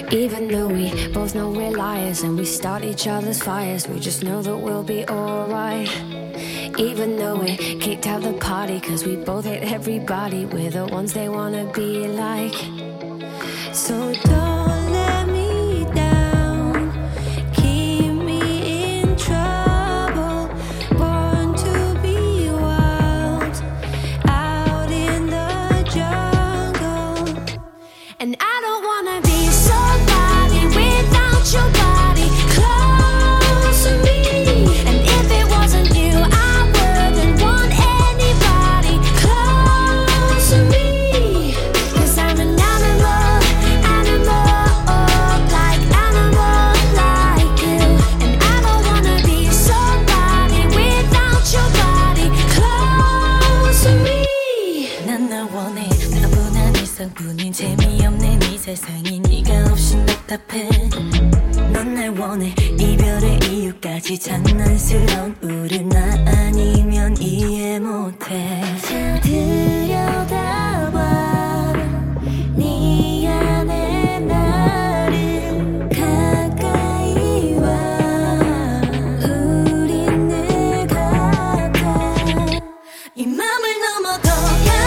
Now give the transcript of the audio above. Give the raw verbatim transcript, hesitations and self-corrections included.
Even though we both know we're liars and we start each other's fires, we just know that we'll be alright. Even though we kicked out the party cause we both hate everybody, we're the ones they wanna be like. So don't let me down, keep me in trouble. Born to be wild, out in the jungle. And I don't wanna be somebody without your body close to me. And if it wasn't you, I wouldn't want anybody close to me. Cause I'm an animal, animal, like animal like you. And I don't wanna be somebody without your body close to me. 난 널 원해 나분한 일상뿐인 재미없는 이 세상이 네가 없인 답답해. 넌 날 원해 이별의 이유까지 장난스러운 우릴 나 아니면 이해 못해. 자 들여다봐 네 안에 나를 가까이 와. 우린 늘 같아 이 맘을 넘어 더 가.